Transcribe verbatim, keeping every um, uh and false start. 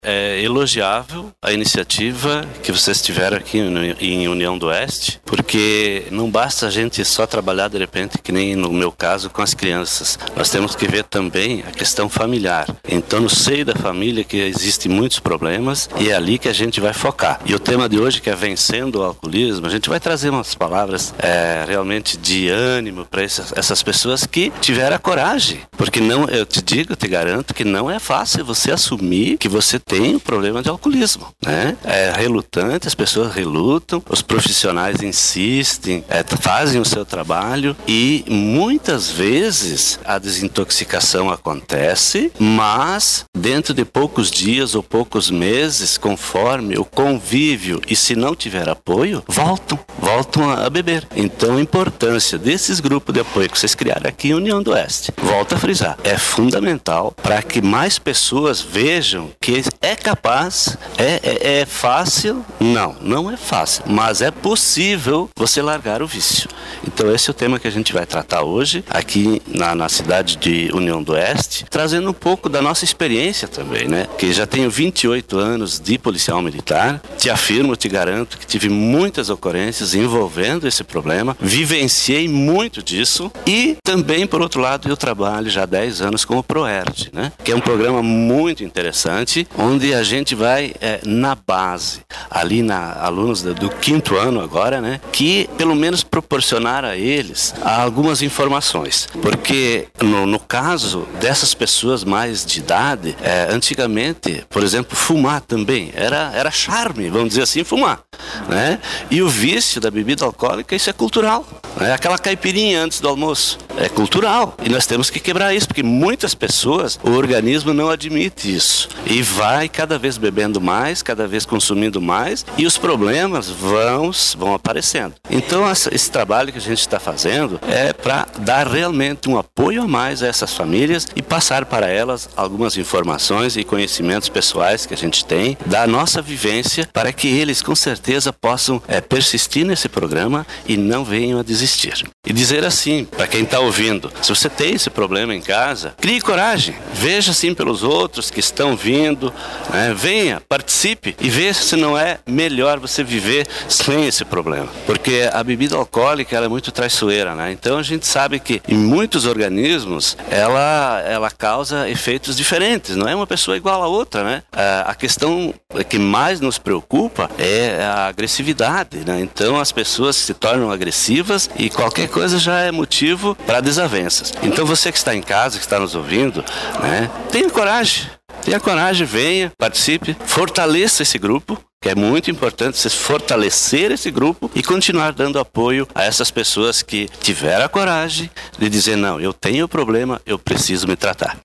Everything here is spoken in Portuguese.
É elogiável a iniciativa que vocês tiveram aqui em União do Oeste, porque não basta a gente só trabalhar de repente, que nem no meu caso, com as crianças. Nós temos que ver também a questão familiar. Então, no seio da família que existem muitos problemas e é ali que a gente vai focar. E o tema de hoje, que é Vencendo o Alcoolismo, a gente vai trazer umas palavras é, realmente de ânimo para essas, essas pessoas que tiveram a coragem. Porque não, eu te digo, eu te garanto que não é fácil você assumir que você tem um problema de alcoolismo, né? É relutante, as pessoas relutam, os profissionais insistem, é, fazem o seu trabalho e muitas vezes a desintoxicação acontece, mas dentro de poucos dias ou poucos meses, conforme o convívio e se não tiver apoio, voltam, voltam a beber. Então a importância desses grupos de apoio que vocês criaram aqui em União do Oeste, volto a frisar, é fundamental para que mais pessoas vejam que é capaz, é, é, é fácil, não, não é fácil, mas é possível você largar o vício. Então esse é o tema que a gente vai tratar hoje, aqui na, na cidade de União do Oeste, trazendo um pouco da nossa experiência também, né? Que já tenho vinte e oito anos de policial militar, te afirmo, te garanto que tive muitas ocorrências envolvendo esse problema, vivenciei muito disso e também, por outro lado, eu trabalho já há dez anos com o ProERD, né? Que é um programa muito interessante, onde a gente vai é, na base, ali na alunos do, do quinto ano agora, né? Que pelo menos proporcionar a eles algumas informações, porque no, no caso dessas pessoas mais de idade, é, antigamente, por exemplo, fumar também era, era charme, vamos dizer assim, fumar, né? E o vício da bebida alcoólica, isso é cultural, né? Aquela caipirinha antes do almoço, é cultural, e nós temos que quebrar isso, porque muitas pessoas, o organismo não admite isso, e vai cada vez bebendo mais, cada vez consumindo mais, e os problemas vão, vão aparecendo. Então essa, esse trabalho que a gente está fazendo é para dar realmente um apoio a mais a essas famílias e passar para elas algumas informações e conhecimentos pessoais que a gente tem da nossa vivência, para que eles com certeza possam é, persistir nesse programa e não venham a desistir. E dizer assim, para quem está ouvindo, se você tem esse problema em casa, crie coragem, veja assim pelos outros que estão vindo, né? Venha, participe e veja se não é melhor você viver sem esse problema, porque a bebida alcoólica ela é muito traiçoeira, né? Então a gente sabe que em muitos organismos ela, ela causa efeitos diferentes, não é uma pessoa igual a outra, né? A questão que mais nos preocupa é a agressividade, né? Então as pessoas se tornam agressivas e qualquer coisa já é motivo para desavenças. Então você que está em casa, que está nos ouvindo, né? Tenha coragem, tenha coragem, venha, participe, fortaleça esse grupo, que é muito importante você fortalecer esse grupo e continuar dando apoio a essas pessoas que tiveram a coragem de dizer, não, eu tenho problema, eu preciso me tratar.